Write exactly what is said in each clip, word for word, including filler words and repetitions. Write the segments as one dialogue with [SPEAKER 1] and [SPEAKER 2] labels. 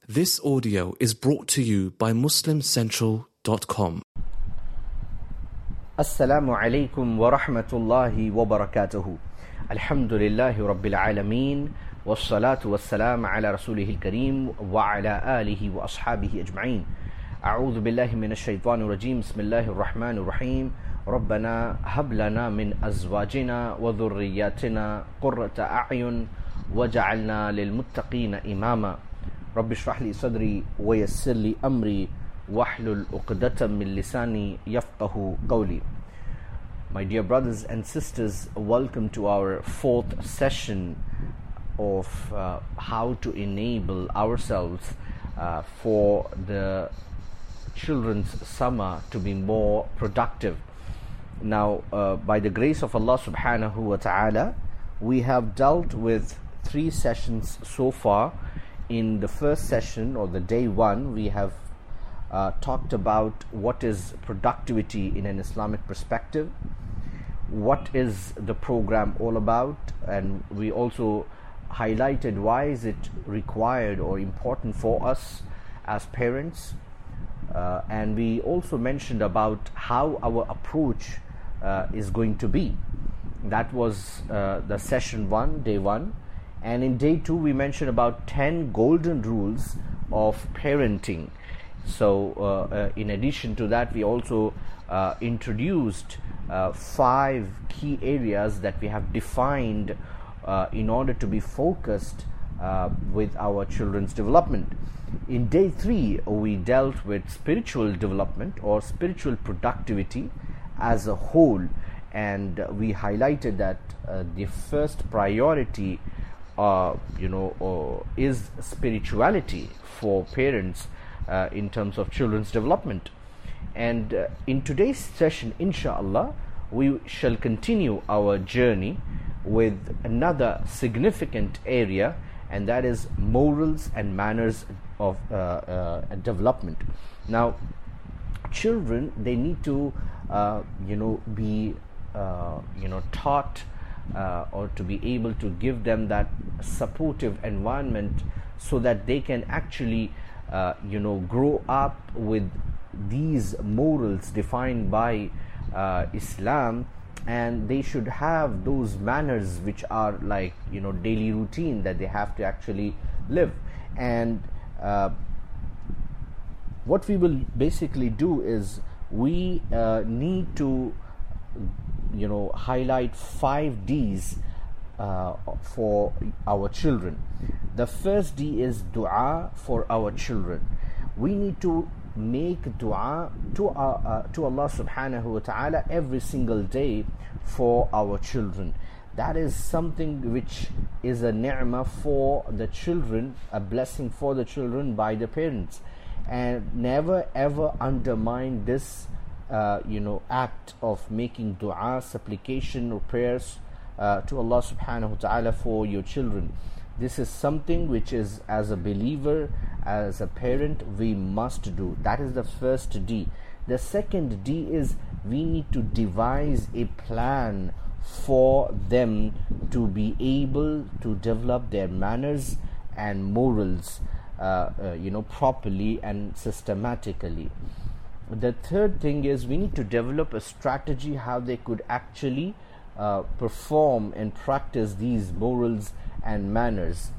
[SPEAKER 1] This audio is brought to you by muslim central dot com.
[SPEAKER 2] Assalamu alaikum wa rahmatullahi wa barakatuhu. Alhamdulillahi rabbil alameen. Wassalatu wassalam ala rasulihil kareem wa ala alihi wa ashabihi ajma'een. A'udhu billahi minash shaitanir rajim. Bismillahir rahmanir rahim. Rabbana hab lana min azwajina wa dhurriyyatina qurrata a'yun waj'alna lil muttaqina imama. Rabbi shrah li sadri wa yassir li amri wahlul uqdatan min lisani yafqahu qawli. My dear brothers and sisters, welcome to our fourth session of uh, how to enable ourselves uh, for the children's summer to be more productive. Now, uh, by the grace of Allah subhanahu wa ta'ala, we have dealt with three sessions so far. In the first session, or the day one, we have uh, talked about what is productivity in an Islamic perspective, what is the program all about, and we also highlighted why is it required or important for us as parents, uh, and we also mentioned about how our approach uh, is going to be. That was uh, the session one, day one. And in day two, we mentioned about ten golden rules of parenting. So, uh, uh, in addition to that, we also uh, introduced uh, five key areas that we have defined uh, in order to be focused uh, with our children's development. In day three, we dealt with spiritual development or spiritual productivity as a whole, and we highlighted that uh, the first priority Uh, you know, uh, is spirituality for parents uh, in terms of children's development. And uh, in today's session, inshallah, we shall continue our journey with another significant area, and that is morals and manners of uh, uh, development. Now, children, they need to, uh, you know, be, uh, you know, taught Uh, or to be able to give them that supportive environment so that they can actually uh, you know grow up with these morals defined by uh, Islam, and they should have those manners which are like you know daily routine that they have to actually live. And uh, what we will basically do is we uh, need to you know highlight five D's uh, for our children. The first D is dua for our children. We need to make dua to our, uh, to Allah subhanahu wa ta'ala every single day for our children. That is something which is a ni'mah for the children, a blessing for the children by the parents, and never ever undermine this Uh, you know act of making dua, supplication or prayers uh, to Allah subhanahu wa ta'ala for your children. This is something which is, as a believer, as a parent, we must do. That is the first D. The second D is we need to devise a plan for them to be able to develop their manners and morals uh, uh, you know properly and systematically. The third thing is we need to develop a strategy how they could actually uh, perform and practice these morals and manners.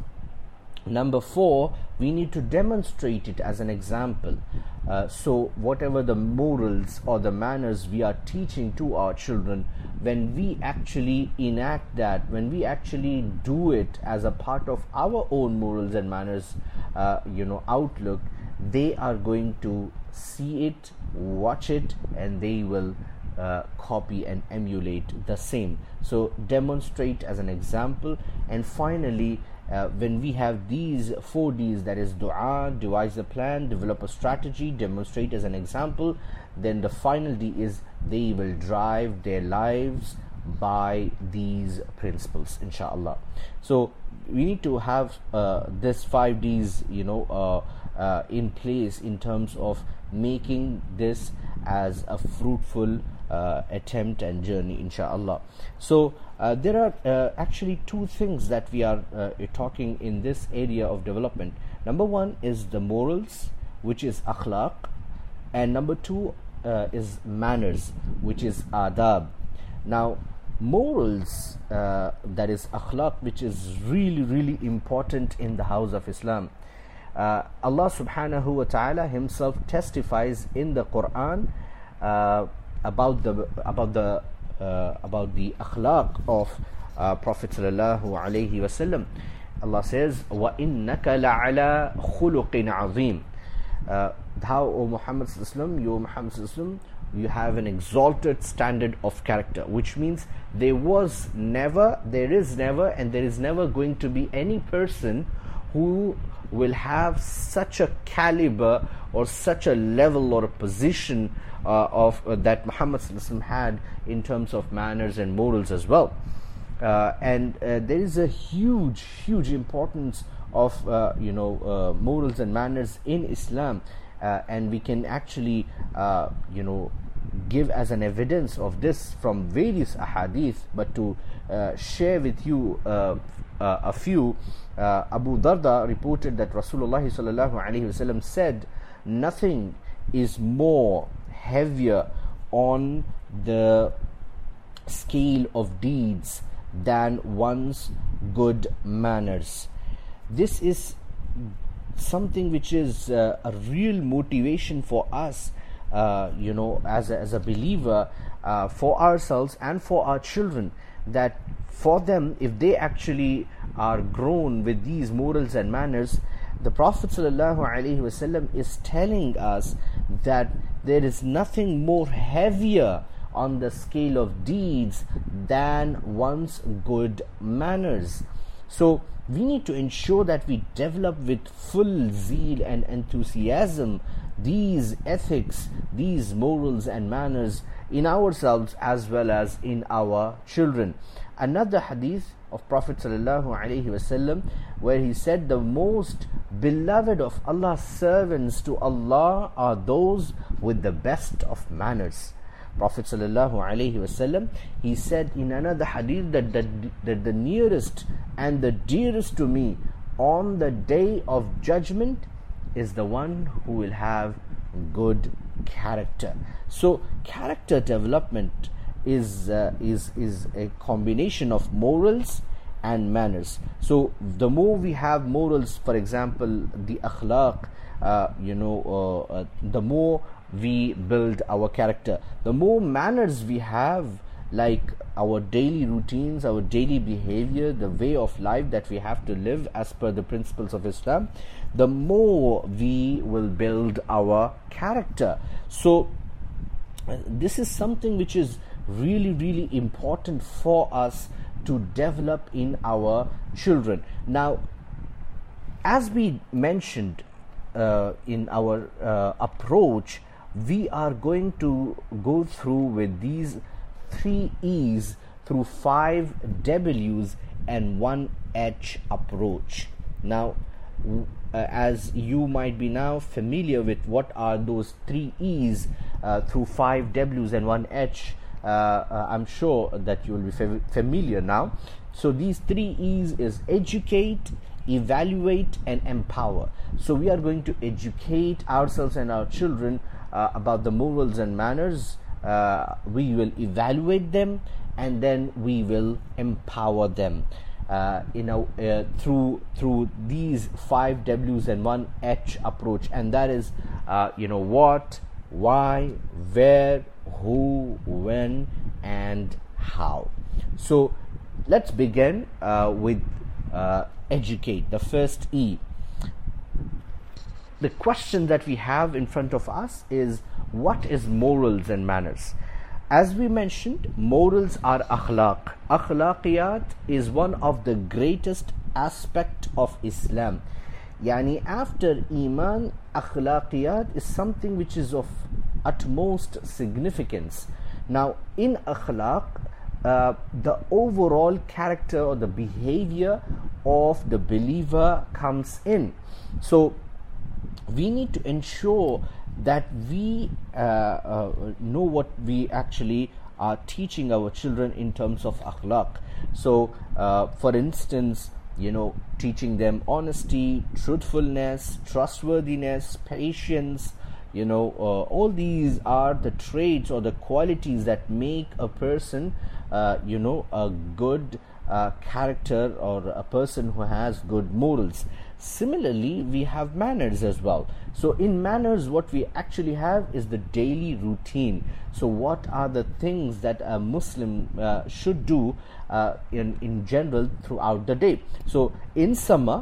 [SPEAKER 2] Number four, we need to demonstrate it as an example. Uh, so whatever the morals or the manners we are teaching to our children, when we actually enact that, when we actually do it as a part of our own morals and manners uh, you know outlook, they are going to see it, watch it, and they will uh, copy and emulate the same. So demonstrate as an example. And finally, uh, when we have these four D's, that is dua, devise a plan, develop a strategy, demonstrate as an example, then the final D is they will drive their lives by these principles, inshallah. So we need to have uh, this five D's you know uh, uh, in place in terms of making this as a fruitful uh, attempt and journey, inshallah. So uh, there are uh, actually two things that we are uh, talking in this area of development. Number one is the morals, which is akhlaq, and number two uh, is manners, which is adab. Now, morals, uh, that is akhlaq, which is really, really important in the house of Islam. Uh, Allah subhanahu wa ta'ala himself testifies in the Quran uh, about the about the uh, about the akhlaq of uh, Prophet sallallahu alaihi wasallam. Allah says, "Wa innaka la'ala khuluqin azim." Uh, thou, O Muhammad sallallahu alaihi wasallam, you Muhammad sallallahu alaihi wasallam, you have an exalted standard of character, which means there was never, there is never, and there is never going to be any person who will have such a caliber or such a level or a position uh, of uh, that Muhammad sallallahu alaihi wasallam had in terms of manners and morals as well. Uh, and uh, there is a huge, huge importance of uh, you know uh, morals and manners in Islam, uh, and we can actually uh, you know give as an evidence of this from various ahadith. But to uh, share with you uh, uh, a few, uh, Abu Darda reported that Rasulullah sallallahu alaihi wasallam said, "Nothing is more heavier on the scale of deeds than one's good manners." This is something which is uh, a real motivation for us, uh, you know, as a, as a believer, uh, for ourselves and for our children, that for them, if they actually are grown with these morals and manners, the Prophet sallallahu alaihi wasallam is telling us that there is nothing more heavier on the scale of deeds than one's good manners. So we need to ensure that we develop with full zeal and enthusiasm these ethics, these morals and manners in ourselves as well as in our children. Another hadith of Prophet sallallahu alaihi wasallam, where he said, the most beloved of Allah's servants to Allah are those with the best of manners. Prophet sallallahu alaihi wasallam, he said in another hadith that, that, that the nearest and the dearest to me on the day of judgment is the one who will have good character. So character development is uh, is is a combination of morals and manners. So the more we have morals, for example the akhlaq, uh, you know uh, uh, the more we build our character. The more manners we have, like our daily routines, our daily behavior, the way of life that we have to live as per the principles of Islam, the more we will build our character. So uh, this is something which is really, really important for us to develop in our children. Now, as we mentioned uh, in our uh, approach, we are going to go through with these three E's through five W's and one H approach. Now, uh, as you might be now familiar with what are those three E's uh, through five W's and one H, uh, uh, I'm sure that you will be fa- familiar now. So these three E's is educate, evaluate and empower. So we are going to educate ourselves and our children uh, about the morals and manners. Uh, we will evaluate them, and then we will empower them uh, in a, uh, through through these five W's and one H approach, and that is uh, you know what, why, where, who, when and how. So let's begin uh, with uh, educate, the first E. The question that we have in front of us is, what is morals and manners? As we mentioned, morals are akhlaq. Akhlaqiyat is one of the greatest aspect of Islam. Yani after Iman, akhlaqiyat is something which is of utmost significance. Now in akhlaq, uh, the overall character or the behavior of the believer comes in. So we need to ensure that we uh, uh, know what we actually are teaching our children in terms of akhlaq. So uh, for instance, you know, teaching them honesty, truthfulness, trustworthiness, patience. You know, uh, all these are the traits or the qualities that make a person, uh, you know, a good uh, character, or a person who has good morals. Similarly, we have manners as well. So in manners, what we actually have is the daily routine. So what are the things that a Muslim uh, should do uh, in, in general throughout the day? So in summer,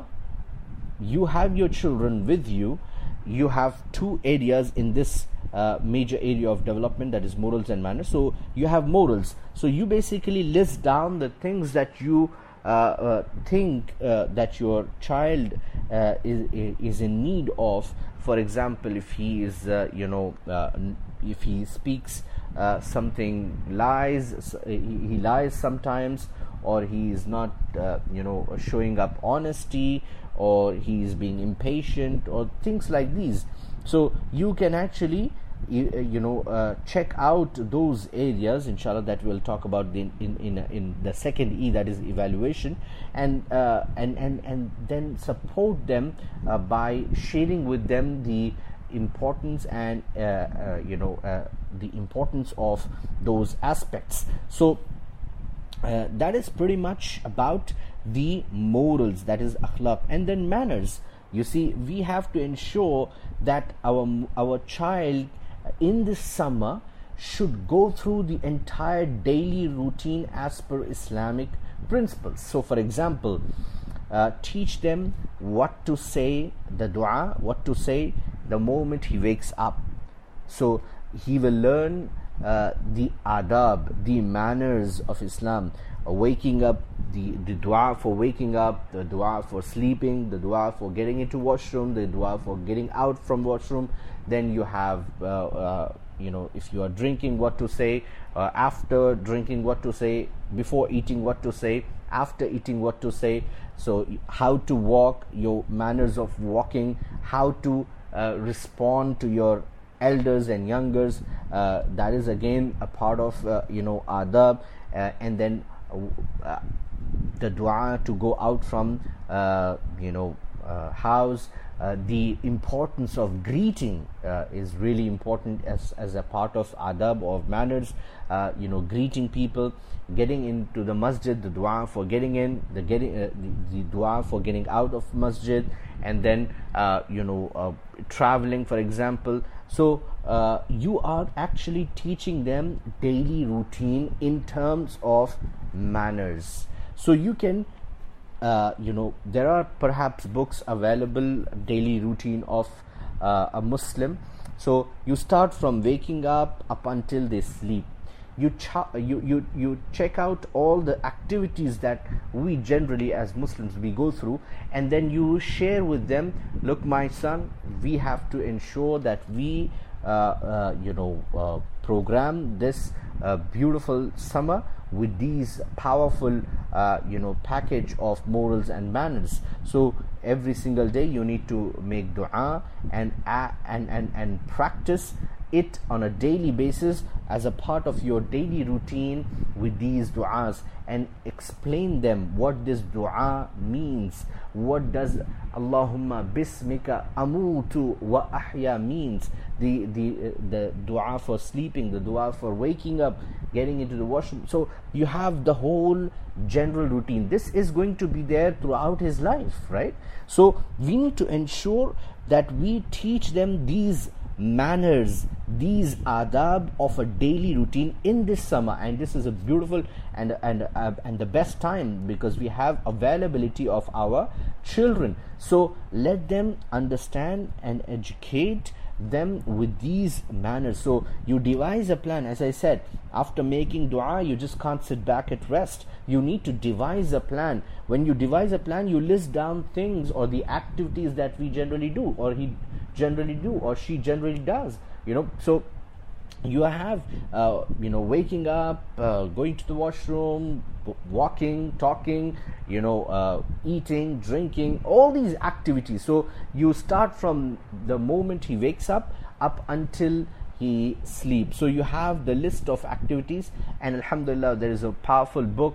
[SPEAKER 2] you have your children with you. You have two areas in this uh, major area of development, that is morals and manners. So you have morals. So you basically list down the things that you uh, uh, think uh, that your child uh, is is in need of. For example, if he is, uh, you know, uh, if he speaks uh, something lies, he, he lies sometimes, or he is not, uh, you know, showing up honesty, or he is being impatient, or things like these. So you can actually, you, you know, uh, check out those areas, inshallah, that we'll talk about in in in, in the second E, that is evaluation, and uh, and and and then support them uh, by sharing with them the importance and uh, uh, you know uh, the importance of those aspects. So uh, that is pretty much about the morals, that is akhlaq. And then manners, you see, we have to ensure that our our child in this summer should go through the entire daily routine as per Islamic principles. So for example, uh, teach them what to say, the dua, what to say the moment he wakes up. So he will learn uh, the adab, the manners of Islam. Uh, waking up, the, the dua for waking up, the dua for sleeping, the dua for getting into washroom, the dua for getting out from washroom. Then you have uh, uh, you know, if you are drinking, what to say, uh, after drinking, what to say, before eating, what to say, after eating, what to say. So how to walk, your manners of walking, how to uh, respond to your elders and youngers, uh, that is again a part of uh, you know adab. Uh, and then uh, the dua to go out from uh, you know uh, house. Uh, the importance of greeting uh, is really important as, as a part of adab, of manners. Uh, you know, greeting people, getting into the masjid, the dua for getting in, the getting uh, the, the dua for getting out of masjid, and then uh, you know uh, traveling, for example. So uh, you are actually teaching them daily routine in terms of manners. So you can Uh, you know, there are perhaps books available, daily routine of uh, a Muslim. So you start from waking up up until they sleep. You, ch- you you you check out all the activities that we generally as Muslims we go through, and then you share with them, look, my son, we have to ensure that we uh, uh, you know uh, program this uh, beautiful summer with these powerful uh, you know package of morals and manners. So every single day you need to make dua and uh, and and and practice it on a daily basis as a part of your daily routine with these du'as, and explain them what this du'a means. What does Allahumma bismika amutu wa ahya means? The the uh, the du'a for sleeping, the du'a for waking up, getting into the washroom. So you have the whole general routine. This is going to be there throughout his life, right? So we need to ensure that we teach them these manners, these adab of a daily routine in this summer. And this is a beautiful and and uh, and the best time, because we have availability of our children. So let them understand and educate them with these manners. So you devise a plan. As I said, after making dua, you just can't sit back at rest. You need to devise a plan. When you devise a plan, you list down things or the activities that we generally do, or he generally do, or she generally does, you know. So you have uh, you know waking up, uh, going to the washroom, walking, talking, you know uh, eating, drinking, all these activities. So you start from the moment he wakes up up until he sleeps. So you have the list of activities, and alhamdulillah, there is a powerful book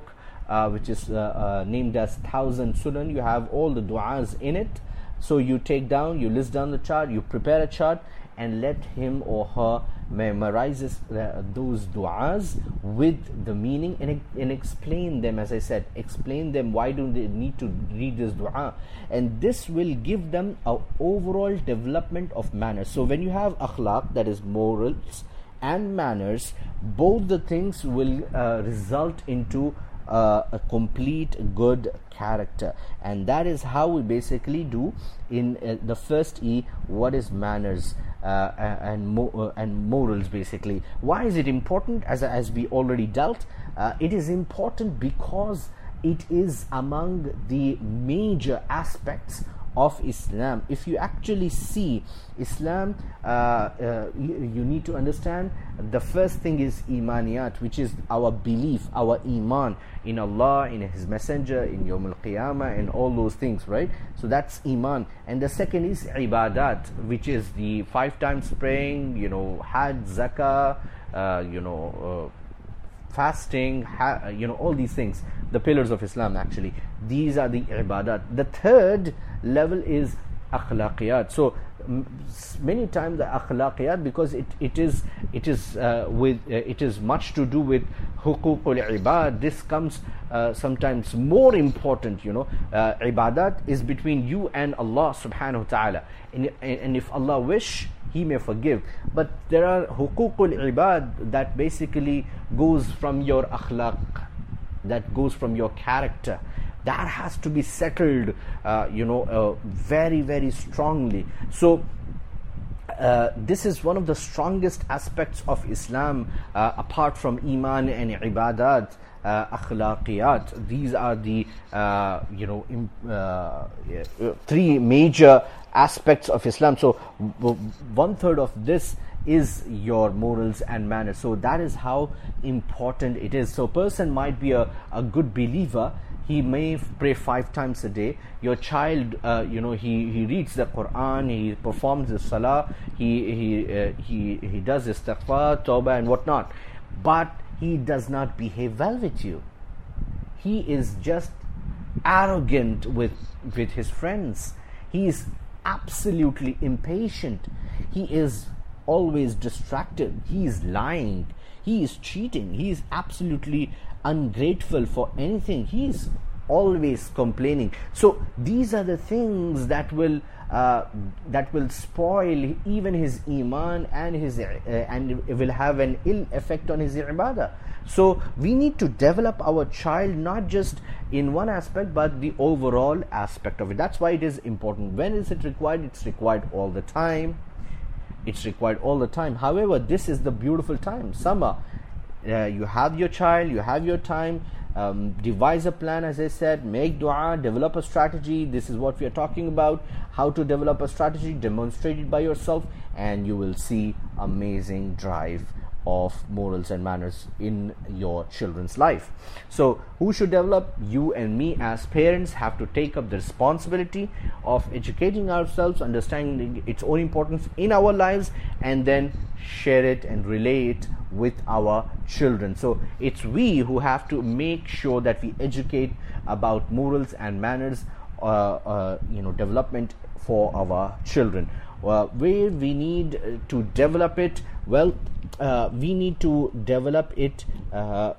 [SPEAKER 2] uh, which is uh, uh, named as Thousand Sunan. You have all the du'as in it. So you take down, you list down the chart, you prepare a chart, and let him or her memorizes uh, those du'as with the meaning, and, and explain them. As I said, explain them why do they need to read this du'a, and this will give them a overall development of manners. So when you have akhlaq, that is morals, and manners, both the things will uh, result into uh, a complete good character. And that is how we basically do in uh, the first E, what is manners uh, and mo- uh, and morals basically. Why is it important? As, as we already dealt, uh, it is important because it is among the major aspects of Islam. If you actually see Islam, uh, uh, you, you need to understand the first thing is imaniyat, which is our belief, our iman in Allah, in His Messenger, in Yawm al-Qiyamah, and all those things, right? So that's iman. And the second is ibadat, which is the five times praying, you know, hajj, zakah, uh, you know, uh, fasting, ha- you know, all these things, the pillars of Islam actually. These are the ibadat. The third level is akhlaqiyat. So m- many times the akhlaqiyat, because it, it is it is uh, with uh, it is much to do with huququl ibad. This comes uh, sometimes more important, you know. Uh, ibadat is between you and Allah subhanahu wa ta'ala, and, and if Allah wish, He may forgive. But there are huququl ibad that basically goes from your akhlaq, that goes from your character. That has to be settled, uh, you know, uh, very, very strongly. So uh, this is one of the strongest aspects of Islam, uh, apart from iman and ibadat. Uh, akhlaqiyat. These are the uh, you know im, uh, yeah, three major aspects of Islam. So w- one third of this is your morals and manners. So that is how important it is. So a person might be a, a good believer. He may pray five times a day. Your child, uh, you know, he, he reads the Quran, he performs the salah, he he uh, he he does istighfar, tawbah, and whatnot. But he does not behave well with you. He is just arrogant with with his friends. He is absolutely impatient. He is always distracted. He is lying. He is cheating. He is absolutely ungrateful for anything. He is always complaining. So these are the things that will uh, that will spoil even his iman and his uh, and it will have an ill effect on his ibadah. So we need to develop our child not just in one aspect but the overall aspect of it. That's why it is important. When is it required? It's required all the time. It's required all the time. However, this is the beautiful time, summer. Uh, you have your child, you have your time, um, devise a plan, as I said, make dua, develop a strategy. This is what we are talking about, how to develop a strategy, demonstrate it by yourself, and you will see amazing drive of morals and manners in your children's life. So who should develop? You and me as parents have to take up the responsibility of educating ourselves, understanding its own importance in our lives, and then share it and relay it with our children. So it's we who have to make sure that we educate about morals and manners, uh, uh, you know, development for our children. Uh, where we need to develop it, well, uh, we need to develop it uh,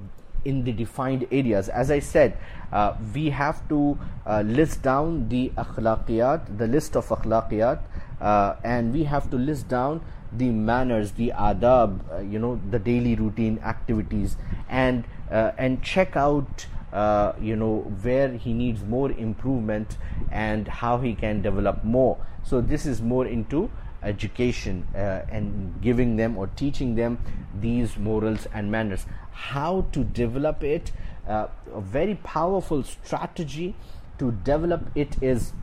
[SPEAKER 2] in the defined areas. As I said, uh, we have to uh, list down the akhlaqiyat, the list of akhlaqiyat, uh, and we have to list down the manners, the adab, uh, you know, the daily routine activities, and uh, and check out uh, you know, where he needs more improvement and how he can develop more. So this is more into education uh, and giving them or teaching them these morals and manners. How to develop it, uh, a very powerful strategy to develop it is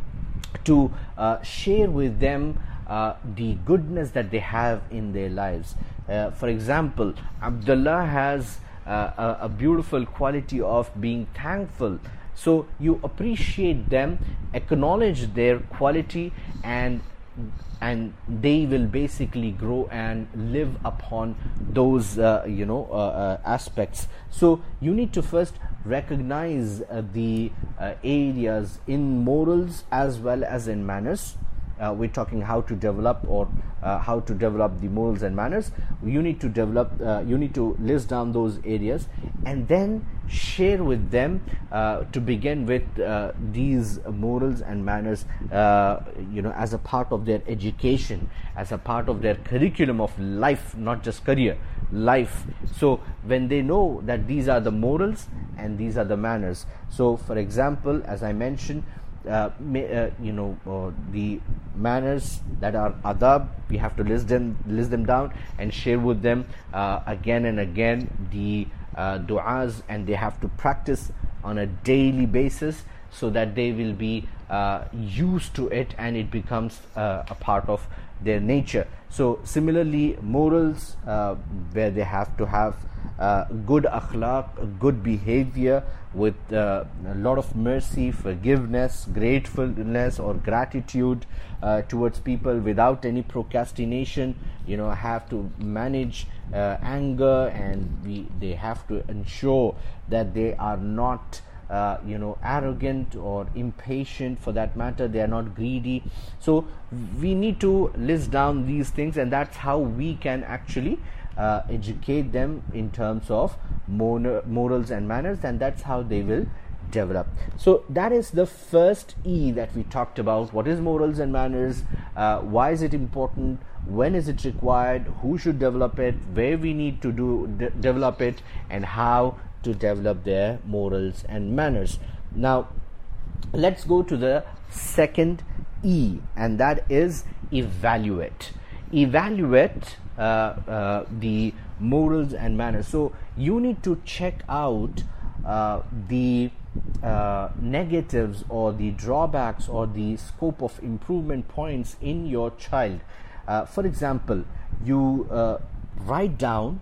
[SPEAKER 2] to uh, share with them uh, the goodness that they have in their lives. Uh, for example, Abdullah has uh, a, a beautiful quality of being thankful. So you appreciate them, acknowledge their quality, and and they will basically grow and live upon those uh, you know uh, uh, aspects. So you need to first recognize uh, the uh, areas in morals as well as in manners. Uh, we're talking how to develop or uh, how to develop the morals and manners. You need to develop uh, you need to list down those areas and then share with them uh, to begin with uh, these morals and manners uh, you know as a part of their education, as a part of their curriculum of life, not just career, life. So when they know that these are the morals and these are the manners, so for example, as I mentioned, Uh, may, uh, you know uh, the manners that are adab, we have to list them list them down and share with them uh, again and again the uh, du'as, and they have to practice on a daily basis so that they will be uh, used to it and it becomes uh, a part of their nature. So similarly, morals, uh, where they have to have uh, good akhlaq, good behavior with uh, a lot of mercy, forgiveness, gratefulness or gratitude uh, towards people without any procrastination. You know, have to manage uh, anger, and we they have to ensure that they are not Uh, you know arrogant or impatient, for that matter. They are not greedy. So we need to list down these things, and that's how we can actually uh, educate them in terms of mon- morals and manners, and that's how they will develop. So that is the first E that we talked about. What is morals and manners? Uh, why is it important? When is it required? Who should develop it? Where we need to do de- develop it, and how to develop their morals and manners. Now let's go to the second E, and that is evaluate. Evaluate uh, uh, the morals and manners. So you need to check out uh, the uh, negatives or the drawbacks or the scope of improvement points in your child. Uh, for example, you uh, write down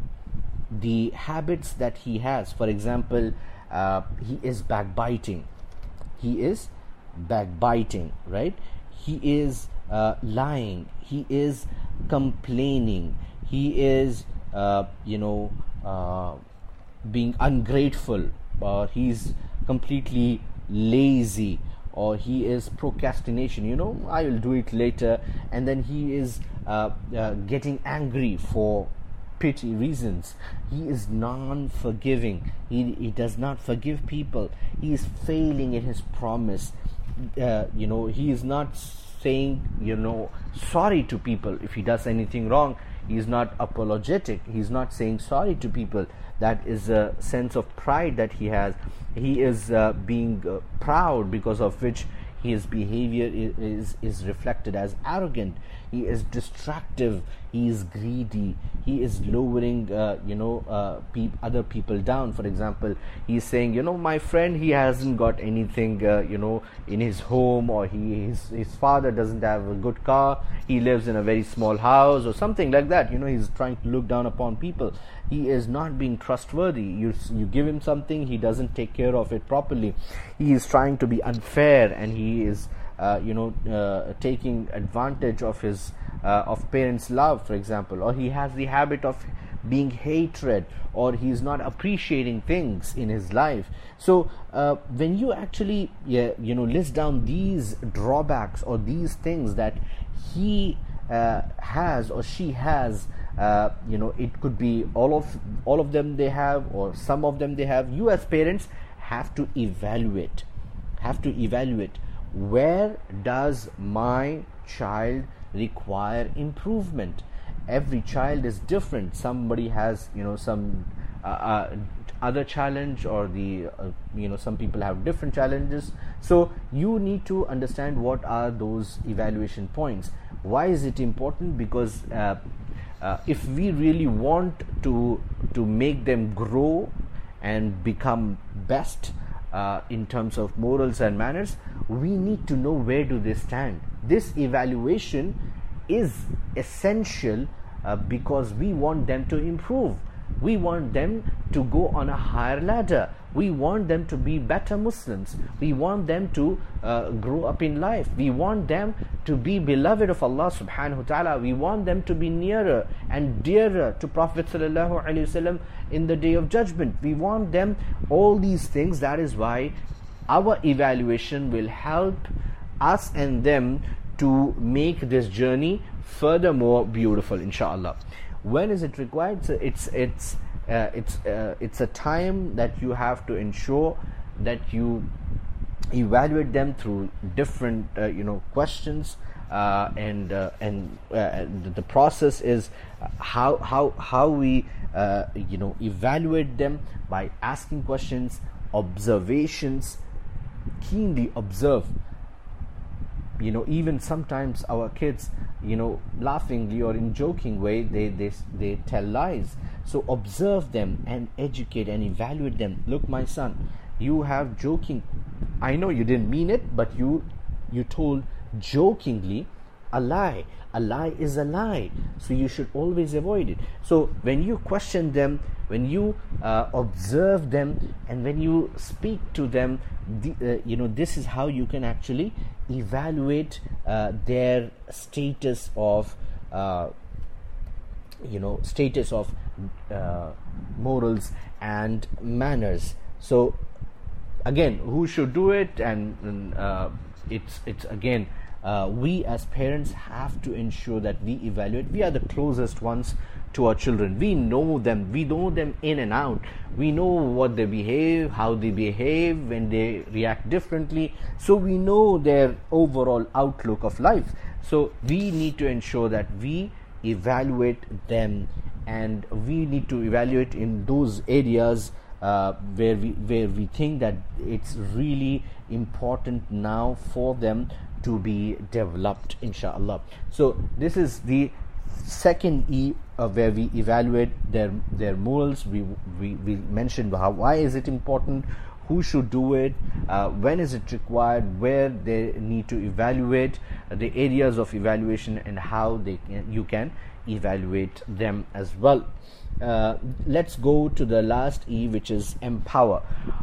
[SPEAKER 2] the habits that he has. For example, uh, he is backbiting. He is backbiting, right? He is uh, lying. He is complaining. He is, uh, you know, uh, being ungrateful, or he's completely lazy, or he is procrastination. You know, I will do it later, and then he is uh, uh, getting angry for petty reasons. He is non-forgiving. He, he does not forgive people. He is failing in his promise. Uh, you know, he is not saying, you know, sorry to people if he does anything wrong. He is not apologetic. He is not saying sorry to people. That is a sense of pride that he has. He is uh, being uh, proud, because of which his behavior is, is is reflected as arrogant. He is destructive. He is greedy. He is lowering, uh, you know, uh, pe- other people down. For example, he is saying, you know, my friend, he hasn't got anything, uh, you know, in his home, or he his his father doesn't have a good car. He lives in a very small house, or something like that. You know, he's trying to look down upon people. He is not being trustworthy. You you give him something, he doesn't take care of it properly. He is trying to be unfair, and he is Uh, you know, uh, taking advantage of his uh, of parents' love, for example, or he has the habit of being hatred, or he is not appreciating things in his life. So uh, when you actually yeah, you know list down these drawbacks or these things that he uh, has or she has, uh, you know, it could be all of all of them they have, or some of them they have. You as parents have to evaluate, have to evaluate. Where does my child require improvement? Every child is different. Somebody has, you know, some uh, uh, other challenge, or the uh, you know some people have different challenges. So you need to understand what are those evaluation points. Why is it important? Because uh, uh, if we really want to to make them grow and become best Uh, in terms of morals and manners, we need to know where do they stand. This evaluation is essential uh, because we want them to improve. We want them to go on a higher ladder. We want them to be better Muslims. We want them to uh, grow up in life. We want them to be beloved of Allah subhanahu wa ta'ala. We want them to be nearer and dearer to Prophet sallallahu alaihi wasallam in the day of judgment. We want them all these things. That is why our evaluation will help us and them to make this journey furthermore beautiful, inshallah. When is it required? So it's it's uh, it's uh, it's a time that you have to ensure that you evaluate them through different uh, you know questions, uh, and uh, and uh, the process is how how how we uh, you know evaluate them by asking questions, observations, keenly observe. You know, even sometimes our kids, you know, laughingly or in joking way, they, they they tell lies. So observe them and educate and evaluate them. Look, my son, you have joking. I know you didn't mean it, but you you told jokingly a lie. A lie is a lie. So you should always avoid it. So when you question them, when you uh, observe them, and when you speak to them, the, uh, you know, this is how you can actually evaluate uh, their status of uh, you know status of uh, morals and manners. So again, who should do it? And, and uh, it's it's again uh, we as parents have to ensure that we evaluate. We are the closest ones to our children. We know them. We know them in and out. We know what they behave, how they behave, when they react differently. So we know their overall outlook of life. So we need to ensure that we evaluate them, and we need to evaluate in those areas uh, where we where we think that it's really important now for them to be developed, inshallah. So this is the second E, uh, where we evaluate their their morals. We we, we mentioned how, why is it important, who should do it, uh, when is it required, where they need to evaluate, uh, the areas of evaluation, and how they can, you can evaluate them as well. Uh, let's go to the last E, which is empower.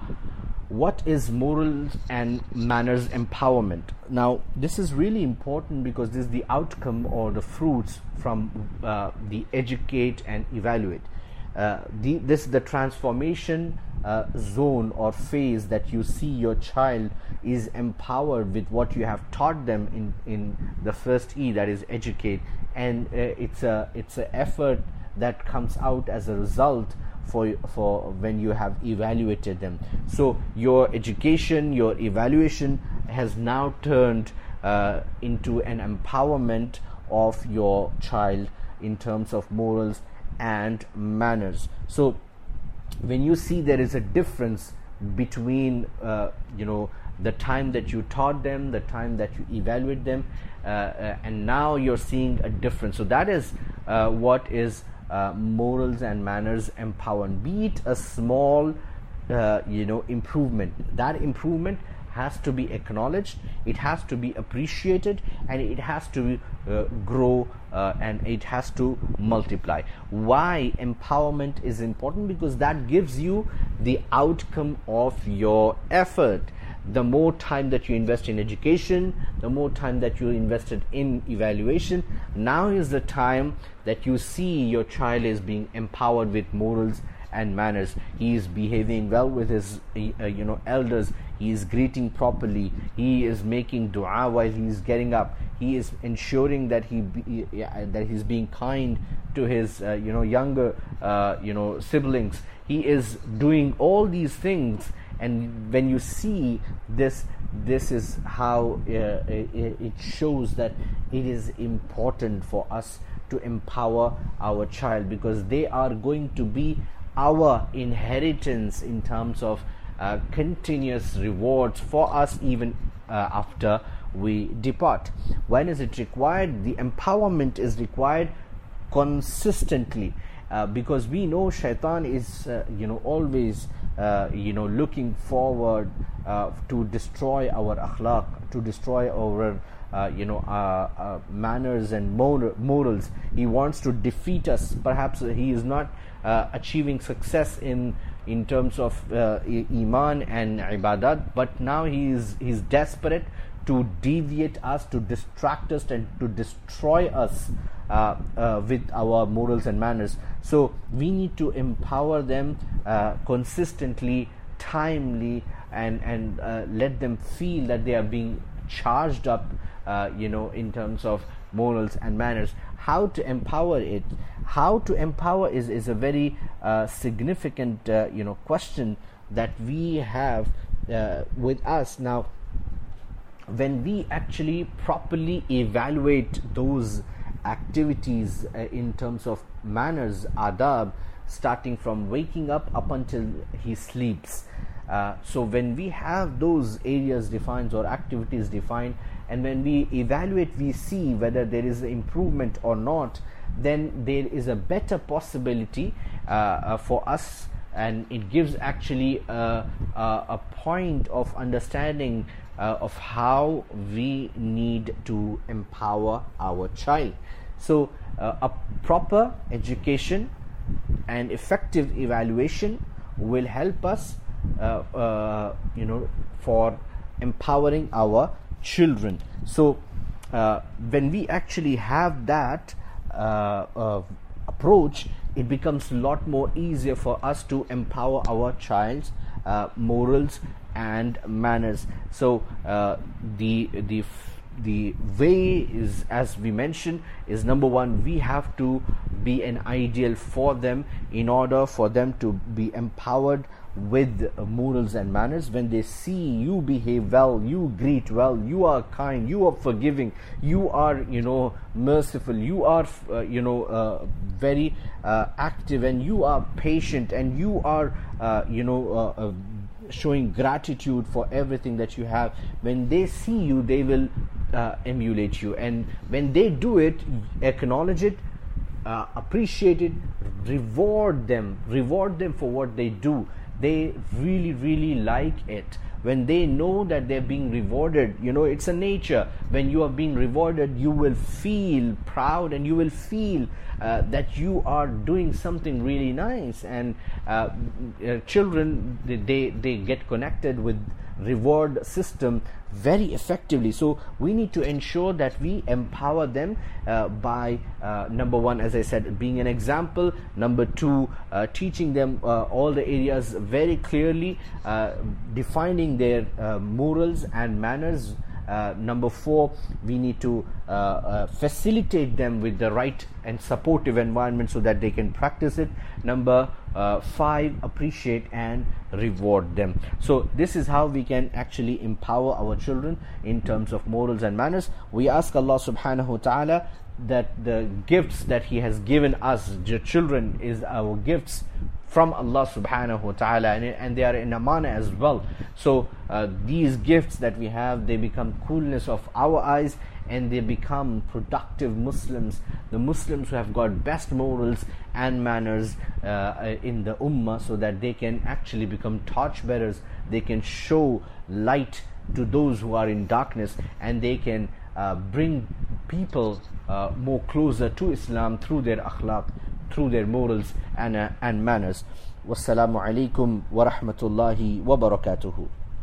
[SPEAKER 2] What is morals and manners empowerment? Now, this is really important because this is the outcome or the fruits from uh, the educate and evaluate. Uh, the, this is the transformation uh, zone or phase that you see your child is empowered with what you have taught them in, in the first E, that is educate, and uh, it's a it's an effort that comes out as a result for for when you have evaluated them. So your education, your evaluation has now turned uh, into an empowerment of your child in terms of morals and manners. So when you see there is a difference between uh, you know the time that you taught them, the time that you evaluate them, uh, uh, and now you're seeing a difference. So that is uh, what is Uh, morals and manners empowerment. Be it a small uh, you know improvement, that improvement has to be acknowledged, it has to be appreciated, and it has to uh, grow uh, and it has to multiply. Why empowerment is important? Because that gives you the outcome of your effort. The more time that you invest in education, the more time that you invested in evaluation, now is the time that you see your child is being empowered with morals and manners. He is behaving well with his uh, you know elders. He is greeting properly. He is making dua while he is getting up. He is ensuring that he be, uh, that he's being kind to his uh, you know younger uh, you know siblings. He is doing all these things. And when you see this, this is how uh, it, it shows that it is important for us to empower our child, because they are going to be our inheritance in terms of uh, continuous rewards for us even uh, after we depart. When is it required? The empowerment is required consistently. Uh, because we know shaitan is uh, you know always uh, you know looking forward uh, to destroy our akhlaq, to destroy our uh, you know, uh, uh, manners and mor- morals. He wants to defeat us. Perhaps he is not uh, achieving success in in terms of uh, iman and ibadat, but now he is he's desperate to deviate us, to distract us, and to destroy us uh, uh, with our morals and manners. So we need to empower them uh, consistently, timely, and and uh, let them feel that they are being charged up, uh, you know, in terms of morals and manners. How to empower it? How to empower is is a very uh, significant, uh, you know, question that we have uh, with us now. When we actually properly evaluate those activities uh, in terms of manners, adab, starting from waking up up until he sleeps. Uh, so when we have those areas defined or activities defined, and when we evaluate, we see whether there is improvement or not, then there is a better possibility uh, uh, for us, and it gives actually a, a, a point of understanding uh, of how we need to empower our child. So uh, a proper education and effective evaluation will help us uh, uh, you know, for empowering our children. So uh, when we actually have that uh, uh, approach, it becomes a lot more easier for us to empower our child's uh, morals and manners. So uh, the the the way is, as we mentioned, is number one, we have to be an ideal for them in order for them to be empowered with uh, morals and manners. When they see you behave well, you greet well, you are kind, you are forgiving, you are, you know, merciful, you are uh, you know uh, very uh, active, and you are patient, and you are uh, you know uh, uh, showing gratitude for everything that you have. When they see you, they will uh, emulate you, and when they do it, acknowledge it, uh, appreciate it, reward them reward them for what they do. They really really like it when they know that they're being rewarded. You know, it's a nature. When you are being rewarded, you will feel proud, and you will feel uh, that you are doing something really nice. And uh, uh, children, they they get connected with reward system very effectively. So we need to ensure that we empower them uh, by uh, number one, as I said, being an example. Number two, uh, teaching them uh, all the areas very clearly, uh, defining their uh, morals and manners. Uh, number four, we need to uh, uh, facilitate them with the right and supportive environment so that they can practice it. Number uh, five, appreciate and reward them. So this is how we can actually empower our children in terms of morals and manners. We ask Allah subhanahu wa ta'ala that the gifts that He has given us, the children, is our gifts from Allah subhanahu wa ta'ala, and, and they are in amana as well. So uh, these gifts that we have, they become coolness of our eyes, and they become productive Muslims, the Muslims who have got best morals and manners uh, in the ummah, so that they can actually become torch bearers. They can show light to those who are in darkness, and they can uh, bring people uh, more closer to Islam through their akhlaq, through their morals and, uh, and manners. Wassalamu alaikum wa rahmatullahi wa barakatuhu.